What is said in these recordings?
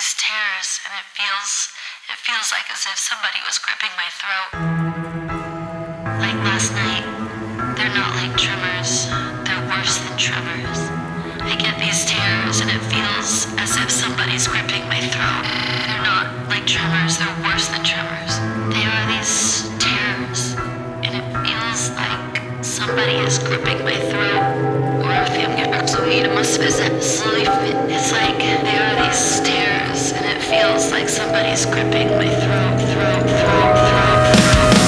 these tears, and it feels like as if somebody was gripping my throat. Like last night, they're not like tremors, they're worse than tremors. I get these tears, and it feels as if somebody's gripping my throat. They're not like tremors, they're worse than tremors. They are these tears, and it feels like somebody is gripping my throat. It's like they are these stairs, and it feels like somebody's gripping my throat.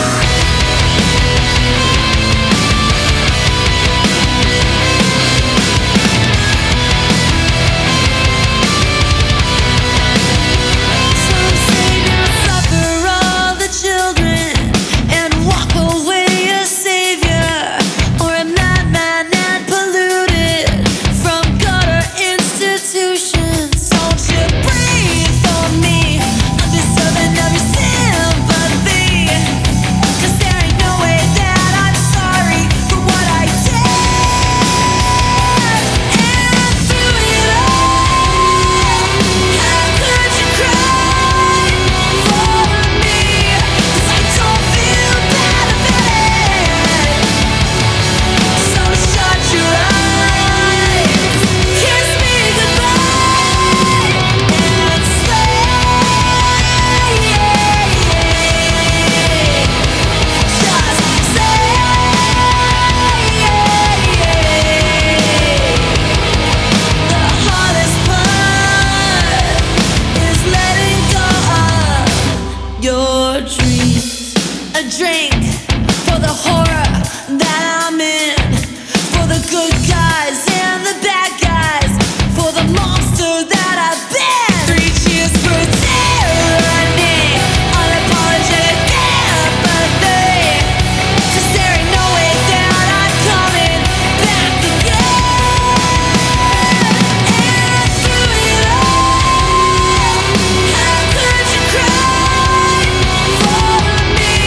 A drink for the horror that I'm in, for the good guys and the bad guys, for the monster that I've been. 3 cheers for tyranny, unapologetic empathy, 'cause there ain't no way that I'm coming back again. And through it all, how could you cry for me?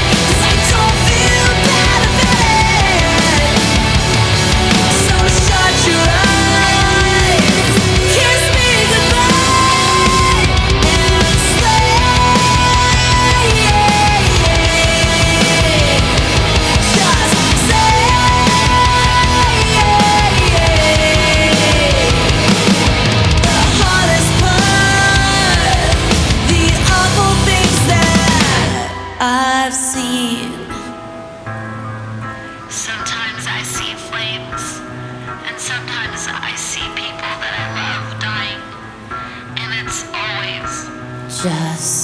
I've seen. Sometimes I see flames, and sometimes I see people that I love dying, and it's always Just